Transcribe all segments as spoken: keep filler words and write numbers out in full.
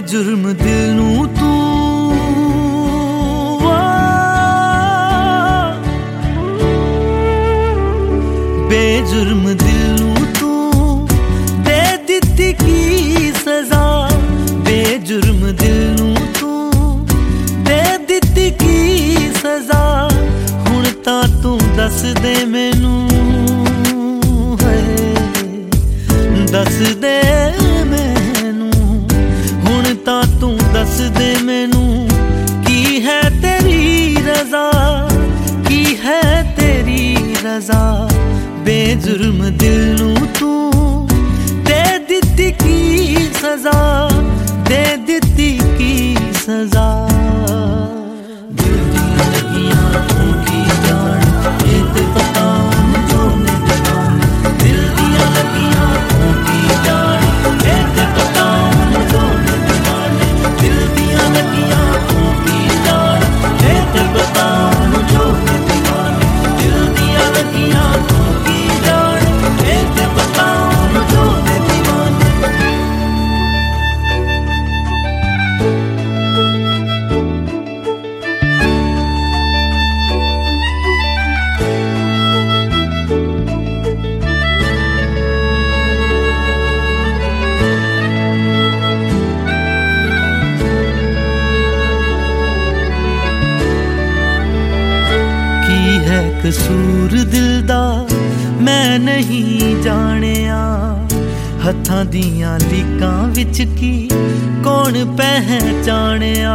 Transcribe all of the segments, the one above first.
बेजुर्म दिल नू तू बेजुर्म दिल नू तू दे दित्ती की सजा। बेजुर्म दिल नू तू दे दित्ती की सजा। हुण तां तू दस दे मैनू है दस दे मैनू। हुण तां तू दस दे मैनू की है तेरी रजा की है तेरी रजा। बेजुर्म दिल नू तू दे दित्ती की सजा दे दित्ती की सजा। दिल दियां लगियां तू की जान ये ते पता जो ने दीवाने। दिल दियां लगियां तू की जान ये ते पता जो ने दीवाने। दिल दियां लगियां तू की जान ये ते पता जो ने दीवाने। दिल दियां लगियां तू की जान ये ते पता जो ने दीवाने। है कसूर दिल दा मैं नहीं जानिया। हत्थां दियां लीकां विच की कौन पहचानिया।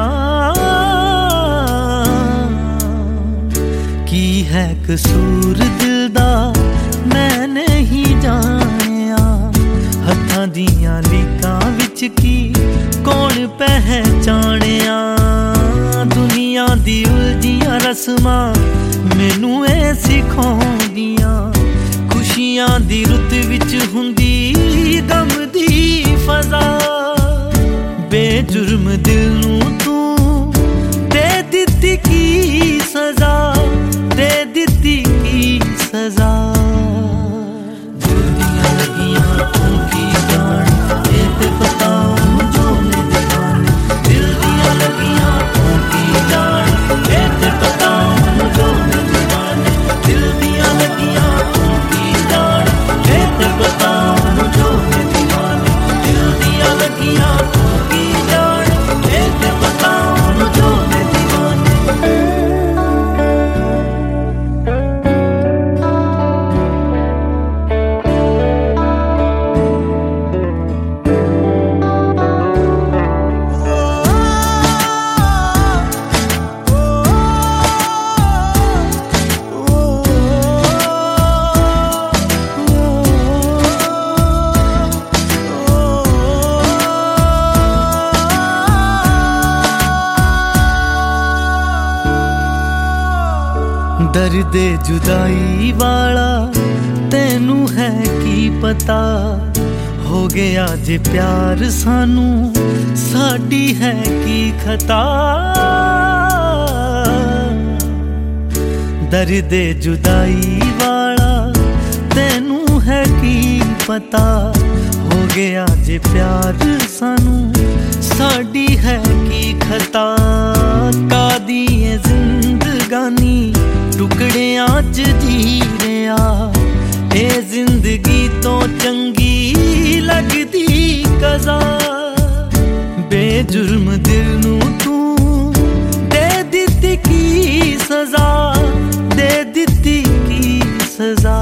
की है कसूर दिल दा मैं नहीं जानिया। हत्थां दियां लीकां विच की कौन पहचानिया। दुनिया दी उलझियां रस्मां मैनू ए सिखाउंदियां। खुशियां दी रुत विच हुंदी गम दी फजा। बेजुर्म दिल नू तू दे दित्ती की सजा दे दित्ती की सजा। दिल दियां लगियां तू की जान ये ते पता जो ने दीवाने। दिल दियां लगियां तू की जान ये ते पता जो ने दीवाने। दिल दियां लगियां तू की जान ये ते पता जो ने दीवाने। दिल दियां लगियां तू की जान ये ते पता जो ने दीवाने। दर्द जुदाई वाला तेनू है की पता। हो गया जे प्यार सानू साडी है की खता। दर्द जुदाई वाला तेनू है की पता। हो गया जे प्यार सानू साडी है की खता। कादी ये जिंदगानी टुकड़ियां च जी रिया। ए जिंदगी तो चंगी लगदी कज़ा। बेजुर्म दिल नू तू दे दित्ती की सजा दे दित्ती की सजा।